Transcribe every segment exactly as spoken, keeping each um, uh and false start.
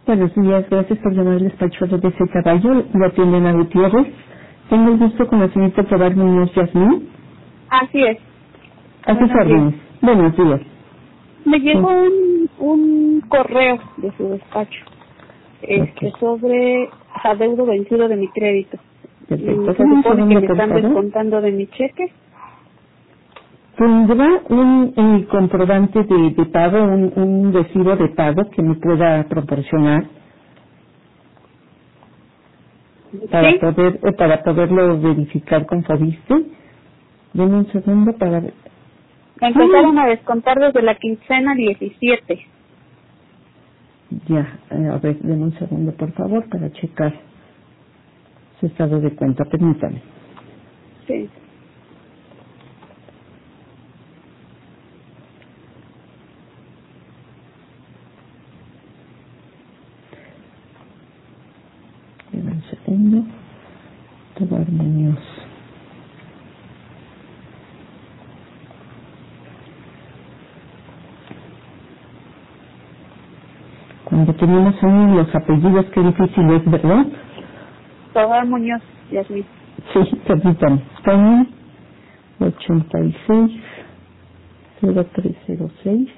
Buenos días, gracias por llamar al despacho de D C Caballo. Lo atienden a Gutiérrez. Tengo el gusto con la señorita Tobar Muñoz Yasmín. Así es. A sus órdenes. Buenos días. Me llegó un, un correo de su despacho este, okay. sobre adeudo vencido de mi crédito. Perfecto. Se supone que me están descontando de mi cheque. ¿Tendrá un, un comprobante de, de pago, un, un recibo de pago que me pueda proporcionar para ¿Sí? poder eh, para poderlo verificar con Fobiste? Deme un segundo para ver. Me empezaron ah. a descontar desde la quincena diecisiete. Ya, eh, a ver, deme un segundo por favor para checar su estado de cuenta. Permítame. Sí. Un segundo. Tobar Muñoz. Cuando tenemos uno los apellidos, qué difícil es, ¿verdad? Tobar Muñoz, Yasmín. Sí, permítame. España, ochenta y seis, cero tres cero seis.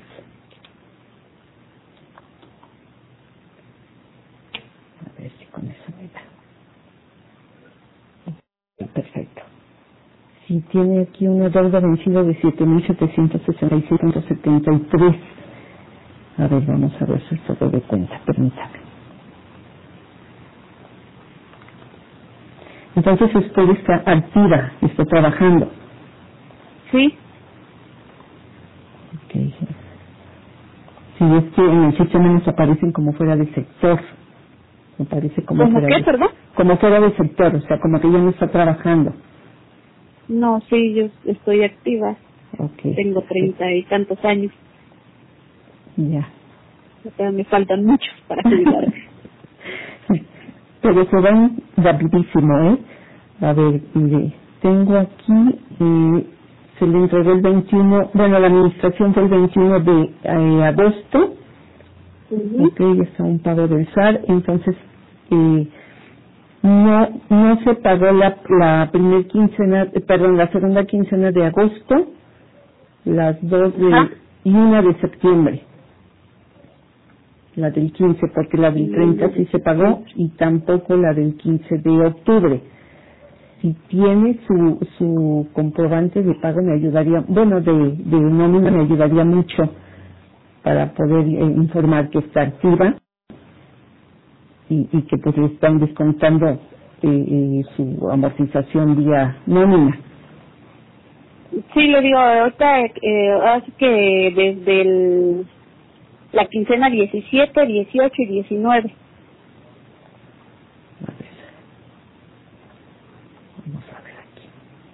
A ver si con eso me da. Perfecto. Si tiene aquí una deuda vencida de siete mil setecientos sesenta y seis punto setenta y tres. A ver, vamos a ver su estado de cuenta, permítame. Entonces usted está activa, está trabajando. Sí. Ok. Si es que en el sistema nos aparecen como fuera de sector. Me parece como ¿Cómo fuera qué, de, perdón? como fuera de sector, o sea, como que ya no está trabajando. No, sí, yo estoy activa. Okay. Tengo treinta y tantos años. Ya. O sea, me faltan muchos para jubilarme. Pero se van rapidísimo, ¿eh? A ver, mire, tengo aquí, eh, se le entregó el veintiuno, bueno, la administración fue el veintiuno de eh, agosto. Uh-huh. Ok, está un pago del S A R, entonces eh, no no se pagó la la primer quincena, eh, perdón, la segunda quincena de agosto, las dos de ¿Ah? y una de septiembre, la del quince, porque la del treinta sí se pagó y tampoco la del quince de octubre. Si tiene su su comprobante de pago me ayudaría, bueno, de de nómina me ayudaría mucho para poder eh, informar que está activa y, y que pues le están descontando eh, eh, su amortización vía nómina. Sí, le digo, ahorita, eh, así que desde el, la quincena diecisiete, dieciocho y diecinueve. A ver, vamos a ver aquí.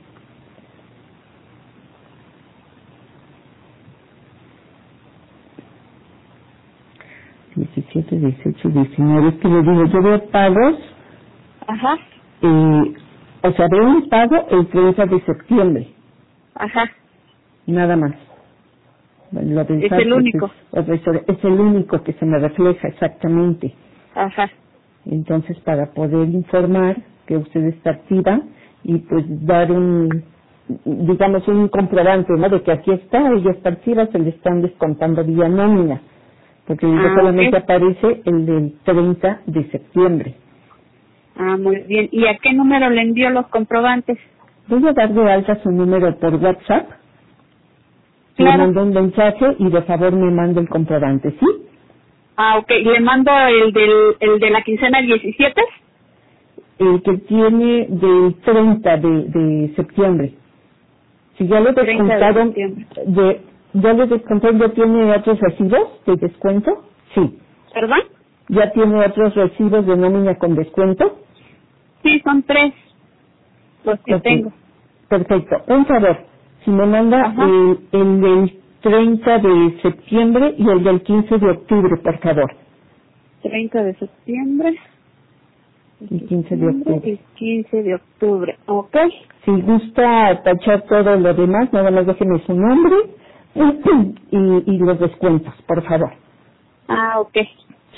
diecisiete, dieciocho, diecinueve, es que le digo, yo veo pagos, Ajá, eh, o sea, veo un pago el treinta de septiembre, ajá, nada más. Bueno, lo del es S A R, el pues, único. Es, es, es el único que se me refleja exactamente. Ajá. Entonces, para poder informar que usted está activa y pues dar un, digamos, un comprobante, ¿no? De que aquí está, ella está activa, se le están descontando vía nómina. Porque Ah, solamente okay. aparece el del treinta de septiembre. Ah, muy bien. ¿Y a qué número le envió los comprobantes? Voy a dar de alta su número por WhatsApp. Le Claro. mando un mensaje y de favor me manda el comprobante, ¿sí? Ah, ok. ¿Le mando el, del, el de la quincena diecisiete? El que tiene del treinta de, de septiembre. Si ya le descontaron, de de, ya le descontaron, ¿ya tiene otros recibos de descuento? Sí. ¿Perdón? ¿Ya tiene otros recibos de nómina con descuento? Sí, son tres los que Okay. tengo. Perfecto. Un favor, si me manda el, el del treinta de septiembre y el del quince de octubre, por favor. treinta de septiembre. Y quince de octubre. Y quince de octubre, ok. Si gusta tachar todo lo demás, nada más déjeme su nombre y, y los descuentos, por favor. Ah, ok. ¿Sí?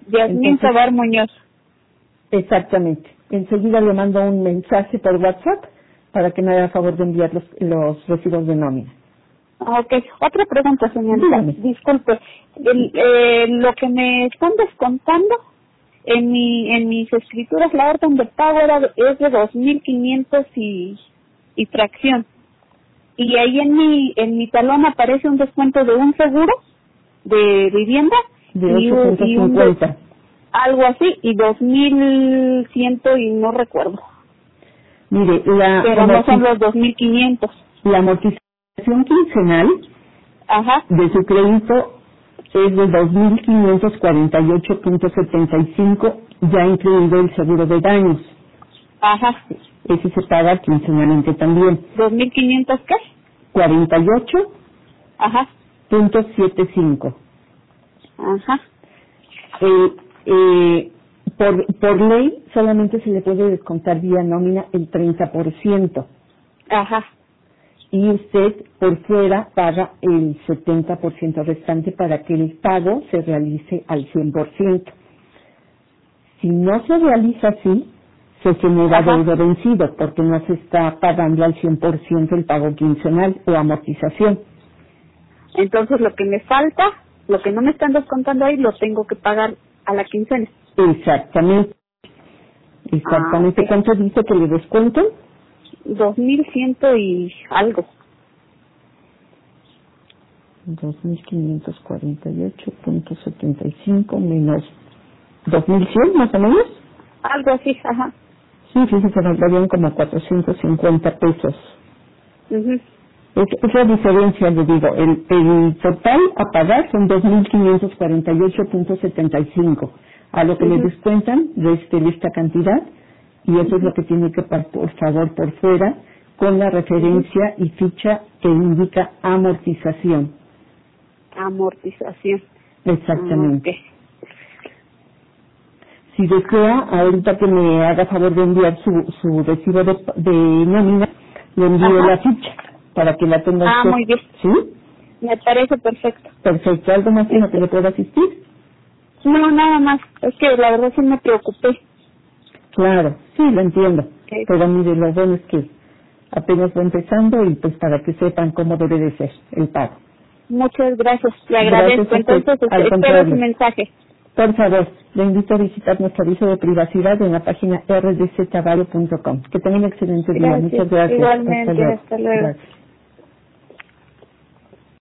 Yasmín Tobar Muñoz. Exactamente. Enseguida le mando un mensaje por WhatsApp para que me haga favor de enviar los, los recibos de nómina. Ok. Otra pregunta, señorita. Dígame. Disculpe. El, eh, lo que me están descontando en mi en mis escrituras, la orden de pago era de, es de dos mil quinientos y, y fracción. Y ahí en mi en mi talón aparece un descuento de un seguro de vivienda De y, un- y un ochocientos cincuenta. algo así y dos mil ciento y no recuerdo. Mire, la, Pero no amorti- son los dos mil quinientos. la amortización quincenal Ajá. de su crédito es de dos mil quinientos cuarenta y ocho punto setenta y cinco, ya incluido el seguro de daños. Ajá. Ese se paga quincenalmente también. ¿dos mil quinientos qué? cuarenta y ocho Ajá. punto setenta y cinco. Ajá. Eh, eh, por, por ley solamente se le puede descontar vía nómina el treinta por ciento Ajá. y usted por fuera paga el setenta por ciento restante para que el pago se realice al cien por ciento. Si no se realiza así, se genera Ajá. deuda vencido porque no se está pagando al cien por ciento el pago quincenal o amortización. Entonces lo que me falta, lo que no me están descontando ahí, lo tengo que pagar a la quincena. Exactamente. Exactamente. Ah, ok. ¿Cuánto dice que le descuentan? Dos mil ciento y algo. dos mil quinientos cuarenta y ocho punto setenta y cinco menos dos mil cien más o menos. Algo así, ajá. Sí, fíjese que nos darían como cuatrocientos cincuenta pesos. Mhm. Es, es la diferencia, le digo, el, el total a pagar son dos mil quinientos cuarenta y ocho punto setenta y cinco. A lo que le Ujú. descuentan, reste esta cantidad, y eso es lo que tiene que pagar, por favor, por fuera, con la referencia y ficha que indica amortización. Amortización. Exactamente. Ah, ok. Si desea, ahorita que me haga favor de enviar su, su recibo de, de nómina, le envío Ajá. la ficha para que la tenga Ah, usted. muy bien. ¿Sí? Me parece perfecto. Perfecto. ¿Algo más en lo que le pueda asistir? No, nada más. Es que la verdad sí me preocupé. Claro, sí, lo entiendo. Ok. Pero mire, lo bueno es que apenas va empezando y pues para que sepan cómo debe de ser el pago. Muchas gracias. Le Gracias agradezco. a usted. Entonces, Al espero contrario. su mensaje. Por favor, le invito a visitar nuestro aviso de privacidad en la página r d z vario punto com. Que tengan un excelente día. Gracias. Muchas gracias. Igualmente. Hasta luego. Hasta luego. Gracias.